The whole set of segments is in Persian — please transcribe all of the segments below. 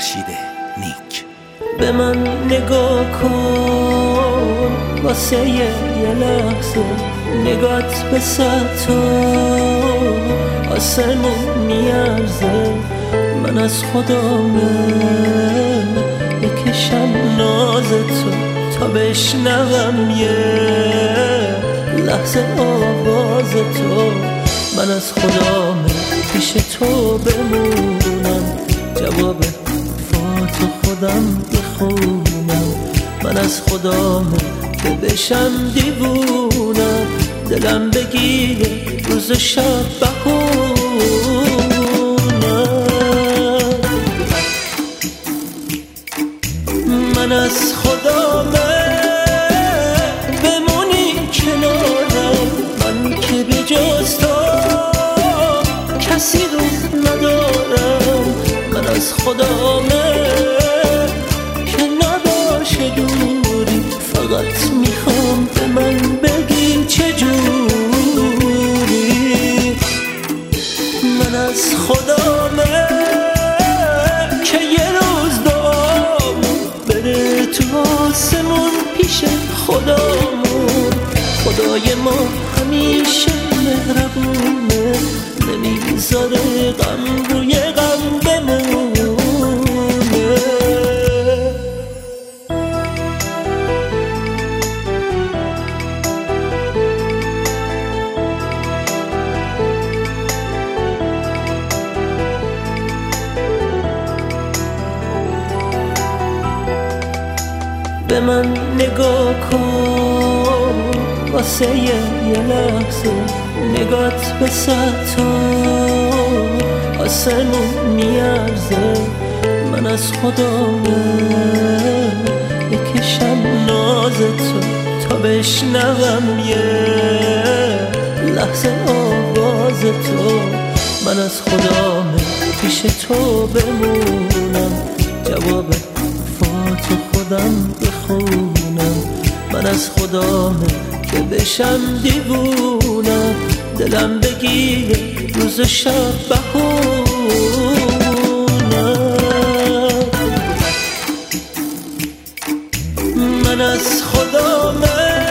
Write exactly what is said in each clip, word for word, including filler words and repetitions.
فرشید نیک. به من نگاه کن واسه یه لحظه، نگات به ستا آسمون میارزه. من از خدامه بکشم ناز تو تا بشنوم یه لحظه آواز تو. من از خدامه پیش تو بمونم، جواب فاتو خودم بخونم. من از خدامه که بشم دیوونم، دلم بگیره روز و شب بخونم. من از خدامه بمونی کنارم، من که به جز تو کسی رو ندارم. من از خدامه که نباشه دوری، فقط میخوام به من بگی چجوری. من از خدامه که یه روز دعامون بره تو آسمون پیش خدامون. خدای ما همیشه مهربونه، نمیذاره غم روی غم بمونه. به من نگاه کن واسه یه لحظه، نگات به ستا آسمون میارزه. من از خدامه بکشم ناز تو تا بشنوم یه لحظه آواز تو. من از خدامه پیش تو بمونم، جواب فاتو خودم بخونم. من از خدامه که بشم دیوونم، دلم بگیره روز و شب بخونم. من از خدامه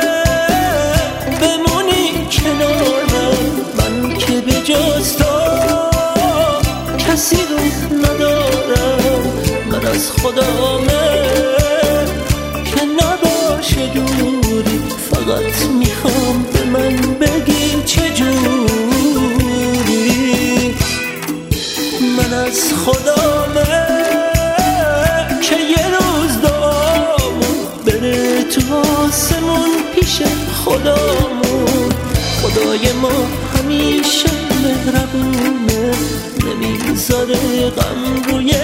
بمونی کنارم، من که به جز تو کسی رو ندارم. من از خدامه که نباشه دوری، فقط میخوام به من بگی چجوری. من از خدامه که یه روز دعامون بره تو آسمون پیش خدامون. خدای ما همیشه مهربونه، نمیذاره غم روی